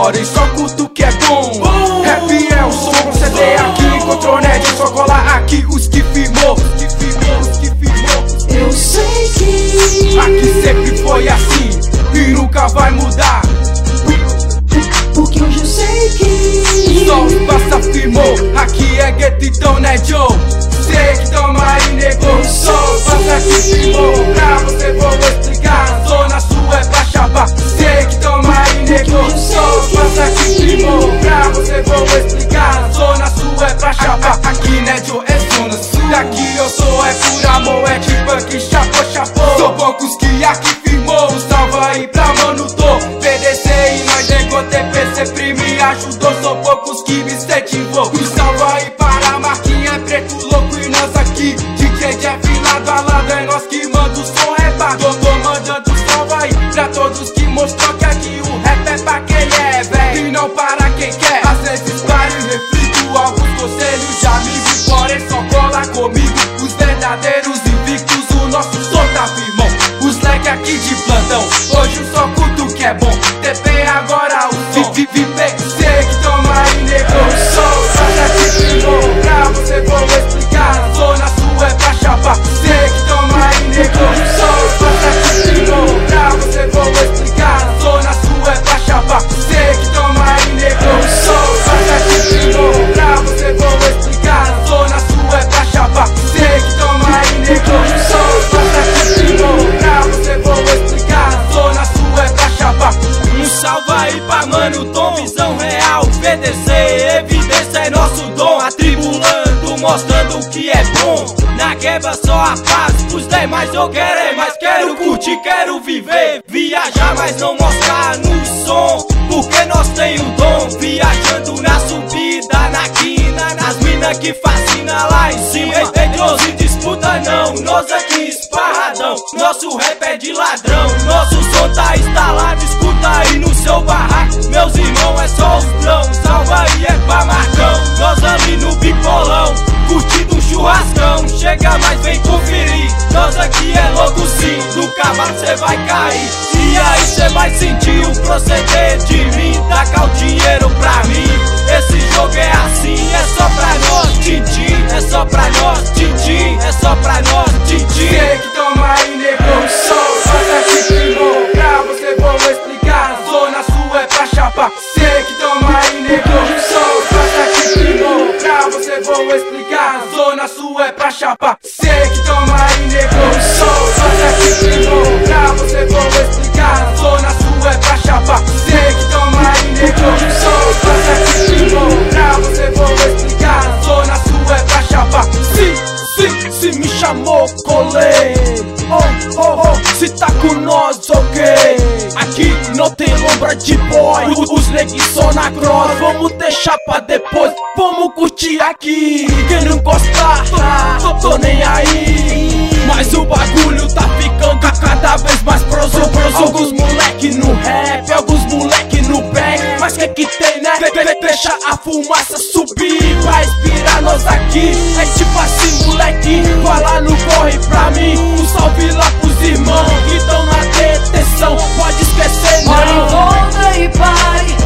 porém só curto que é bom. Rap é o som, proceder aqui, Contronerd só cola aqui, os que firmou. Eu sei que aqui sempre foi assim e nunca vai mudar, porque hoje eu sei que só os passa firmou. Aqui é gueto, então né Joe? Sei que toma aí, nego. Só os passa que firmou. Pra você vou explicar, a zona sul é pra chapar. Sei que toma aí, nego. Só os passa que firmou. Pra você vou explicar, a zona sul é pra chapar. Aqui né Joe é zona sul, daqui eu sou é por amor, é tipo aqui chapou. Sou poucos que aqui firmou, salva aí pra mano tô. PDC e nós nego TPC me ajudou, sou poucos que me incentivou. Um salve aí para a Marquinha, é preto louco e nós aqui. DJ Jeff lado a lado, é nós que manda o som, é bago. Tô mandando salve aí pra todos que mostrou que aqui o rap é pra quem é, véi, e não para quem quer. Às vezes paro e reflito alguns conselhos de amigos, porém só cola comigo os verdadeiros invictos, o nosso som tá firmão. Os leque aqui de plantão, hoje o só culto que é bom. TP agora o som, sei que toma aí, nego. Só faz aqui firmou, pra você vou explicar, a zona sul é pra chapar. Sei que toma aí, nego. Só faz aqui firmou, pra você vou explicar, a zona sul é pra chapar. Sei que toma aí, nego. Só faz aqui firmou, pra você vou explicar, a zona sul é pra chapar. Sei que toma aí, nego. Só faz aqui firmou, pra você vou explicar, a zona sul é pra chapar. Um salve aí pra mano Tom, visão real, VDC, evidência é nosso dom. Atribulando, mostrando o que é bom. Na guerra só a paz, os demais eu quero é mais. Quero curtir, quero viver, viajar, mas não mostrar no som, porque nós tem o dom. Viajando na subida, na quina, nas minas que fascina lá em cima. Ei, se disputa não, nós aqui esparradão. Nosso rap é de ladrão, nosso som tá instalado, escuta aí no seu barraco. Meus irmãos é só os drão, salva aí é pra Marcão. Nós ali no bicolão, curtindo um churrascão. Chega mais, vem conferir, nós aqui é louco sim. No cavalo cê vai cair, e aí cê vai sentir o proceder de mim. Tacar o dinheiro pra mim, esse jogo é assim, é só pra nós, Tintim. É só pra nós, Tintim, é só pra nós, Tintim. Sei que toma aí, nego. Só faz aqui firmou, pra você vou explicar, a zona sul é pra chapar. Sei que toma aí, nego. Só faz aqui firmou, pra você vou explicar, a zona sul é pra chapar. Sei que toma aí, nego. Só faz aqui firmou, pra você vou explicar, a zona sul é pra chapar. Sei que toma aí, nego. Só faz aqui firmou, pra você vou explicar, a zona sul é pra chapar. Se me chamou, colei. Se tá com nós, ok. Aqui não tem lombra de boy, os neguinhos só na cross. Vamos deixar pra depois, vamos curtir aqui. Quem não gostar, tô nem aí. Mas o bagulho tá ficando cada vez mais proso. Alguns moleque no rap, alguns moleque no back. Mas que tem, né? Deixa a fumaça subir pra inspirar nós aqui. É tipo assim, moleque, fala no corre pra mim. Um salve lá pros irmãos que tão na detenção, pode esquecer não. Olha em volta e pare,